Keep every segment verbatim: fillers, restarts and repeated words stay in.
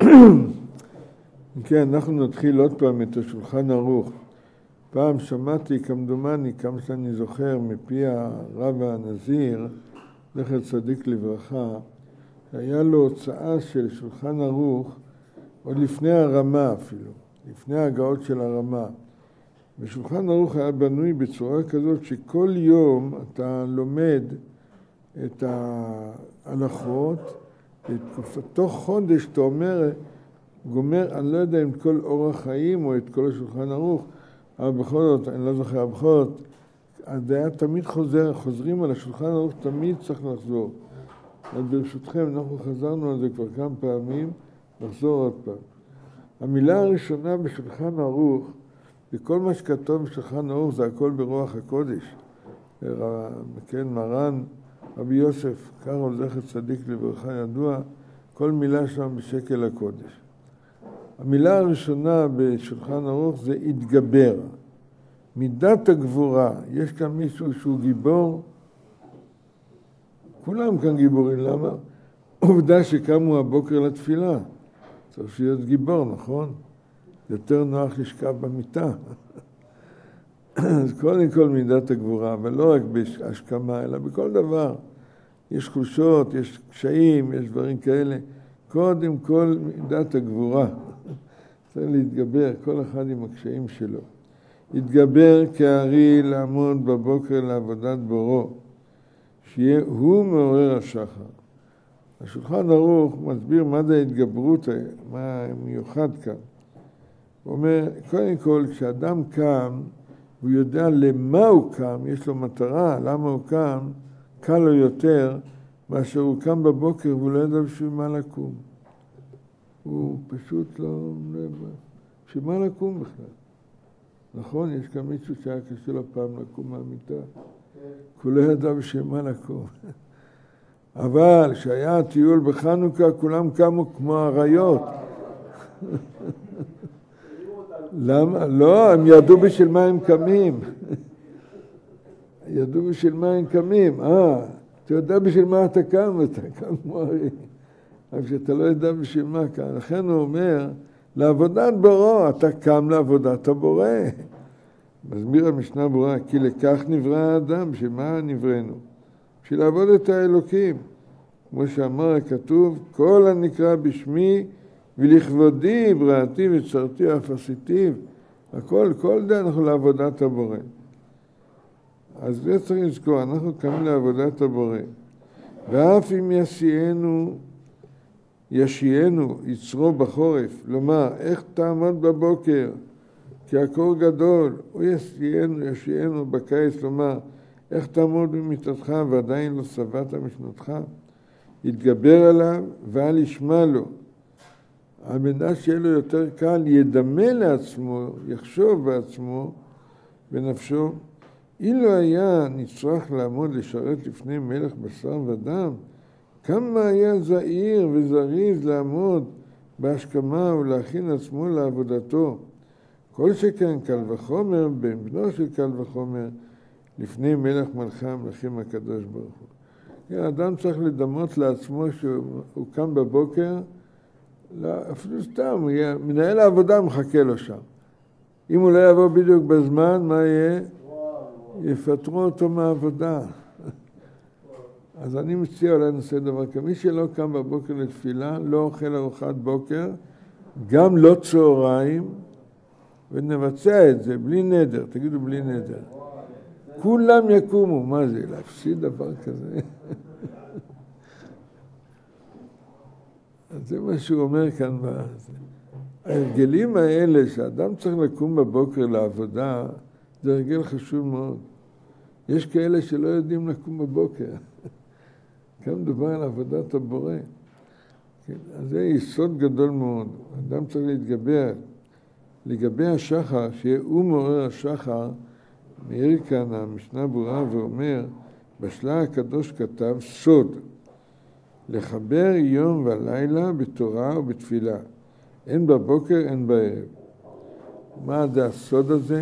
כן, אנחנו נתחיל עוד פעם את השולחן ערוך. פעם שמעתי, כמדומני, כמה שאני זוכר, מפי הרב הנזיר, זכר צדיק לברכה, היה לו הוצאה של שולחן ערוך, עוד לפני הרמה אפילו, לפני ההגעות של הרמה. ושולחן ערוך היה בנוי בצורה כזאת שכל יום אתה לומד את ההלכות, תוך חודש אתה אומר, גומר, אני לא יודע אם כל אורח חיים או את כל השולחן ערוך, אבל בכל זאת, אני לא זוכר, בכל זאת, זה היה תמיד חוזר, חוזרים על השולחן ערוך, תמיד צריך לחזור. אז ברשותכם, אנחנו חזרנו על זה כבר כמה פעמים, נחזור עוד פעם. המילה הראשונה בשולחן ערוך, וכל מה שכתוב בשולחן ערוך זה הכל ברוח הקודש. כן, מרן, רבי יוסף, קרול זכר צדיק לברכה ידוע, כל מילה שם בשקל הקודש. המילה הראשונה בשולחן ערוך זה התגבר. מידת הגבורה, יש כאן מישהו שהוא גיבור? כולם כאן גיבורים, למה? עובדה שקמו הבוקר לתפילה. צריך להיות גיבור, נכון? יותר נוח לשכב במיטה. אז קודם כל מידת הגבורה, אבל לא רק בהשכמה, אלא בכל דבר. יש חולשות, יש קשיים, יש דברים כאלה. קודם כל מידת הגבורה. צריך להתגבר, כל אחד עם הקשיים שלו. להתגבר כארי לעמוד בבוקר לעבודת בורו, שיהיה הוא מעורר השחר. השולחן ערוך מסביר מה זה ההתגברות, מה מיוחד כאן. הוא אומר, קודם כל, כשאדם קם, הוא יודע למה הוא קם, יש לו מטרה, למה הוא קם, קל לו יותר, מאשר הוא קם בבוקר והוא לא יודע בשביל מה לקום. הוא פשוט לא... בשביל מה לקום בכלל? נכון, יש כאן מישהו שהיה קשה לו פעם לקום מהמיטה. הוא לא ידע בשביל מה לקום. אבל כשהיה הטיול בחנוכה, כולם קמו כמו אריות. למה? לא, הם ידעו בשביל מה הם קמים. ידעו בשביל מה הם קמים. אה, אתה יודע בשביל מה אתה קם, אתה קם כמו אריה. אבל כשאתה לא יודע בשביל מה קם. לכן הוא אומר, לעבודת בורו, אתה קם לעבודת הבורא. מסביר המשנה ברורה, כי לכך נברא האדם, בשביל מה נבראנו? בשביל לעבוד את האלוקים. כמו שאמר הכתוב, כל הנקרא בשמי ולכבודי בראתי וצרתי ואף עשיתיו. הכל, כל זה אנחנו לעבודת הבורא. אז זה צריך לזכור, אנחנו קמים לעבודת הבורא. ואף אם יסיענו, ישיענו, יצרו בחורף. לומר, איך תעמוד בבוקר? כי הקור גדול. הוא יסיענו, ישיענו בקיץ. לומר, איך תעמוד במיטתך ועדיין לא שבעת משנתך? יתגבר עליו ואל ישמע לו. על מנת שיהיה לו יותר קל, ידמה לעצמו, יחשוב בעצמו, בנפשו. אילו היה נצטרך לעמוד לשרת לפני מלך בשר ודם, כמה היה זהיר וזריז לעמוד בהשכמה ולהכין עצמו לעבודתו. כל שכן קל וחומר, בן בנו של קל וחומר, לפני מלך מלכי המלכים הקדוש ברוך הוא. האדם צריך לדמות לעצמו שהוא קם בבוקר, אפילו סתם, מנהל העבודה מחכה לו שם. אם הוא לא יבוא בדיוק בזמן, מה יהיה? יפטרו אותו מהעבודה. אז אני מציע אולי נעשה דבר כזה. מי שלא קם בבוקר לתפילה, לא אוכל ארוחת בוקר, גם לא צהריים, ונבצע את זה בלי נדר. תגידו בלי נדר. כולם יקומו. מה זה? להפסיד דבר כזה? אז זה מה שהוא אומר כאן. ההרגלים האלה שאדם צריך לקום בבוקר לעבודה, זה הרגל חשוב מאוד. יש כאלה שלא יודעים לקום בבוקר. כאן מדובר על עבודת הבורא. אז זה יסוד גדול מאוד. אדם צריך להתגבר. לגבי השחר, שהוא מעורר השחר, מאיר כאן המשנה ברורה ואומר, בשלה הקדוש כתב סוד, לחבר יום ולילה בתורה ובתפילה. אין בבוקר, אין בערב. מה זה הסוד הזה?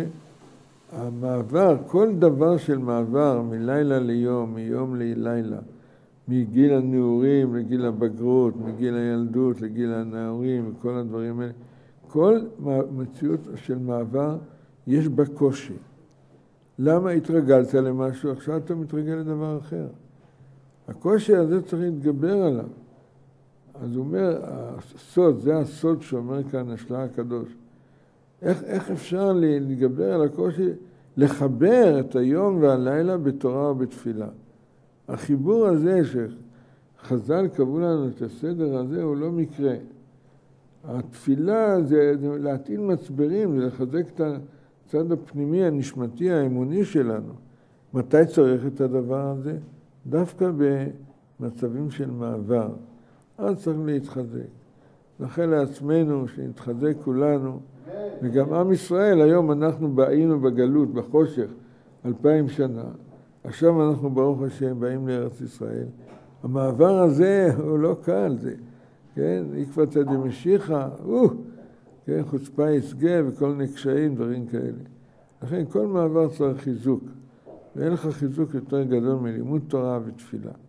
המעבר, כל דבר של מעבר מלילה ליום, מיום ללילה, מגיל הנעורים לגיל הבגרות, מגיל הילדות לגיל הנעורים וכל הדברים האלה. כל מציאות של מעבר יש בה קושי. למה התרגלת למשהו, עכשיו אתה מתרגל לדבר אחר. הקושי הזה צריך להתגבר עליו. אז הוא אומר, הסוד, זה הסוד שאומר כאן השלה הקדוש. איך, איך אפשר להתגבר על הקושי? לחבר את היום והלילה בתורה ובתפילה. החיבור הזה שחז"ל קבעו לנו את הסדר הזה הוא לא מקרה. התפילה זה, זה להטעין מצברים, זה לחזק את הצד הפנימי, הנשמתי, האמוני שלנו. מתי צריך את הדבר הזה? דווקא במצבים של מעבר. אז צריך להתחזק. נאחל לעצמנו שנתחזק כולנו, וגם עם ישראל, היום אנחנו היינו בגלות, בחושך, אלפיים שנה. עכשיו אנחנו ברוך השם באים לארץ ישראל. המעבר הזה הוא לא קל, זה, כן? עקבתא דמשיחא, או, כן, חוצפה יסגה וכל מיני קשיים, דברים כאלה. לכן כל מעבר צריך חיזוק, ואין לך חיזוק יותר גדול מלימוד תורה ותפילה.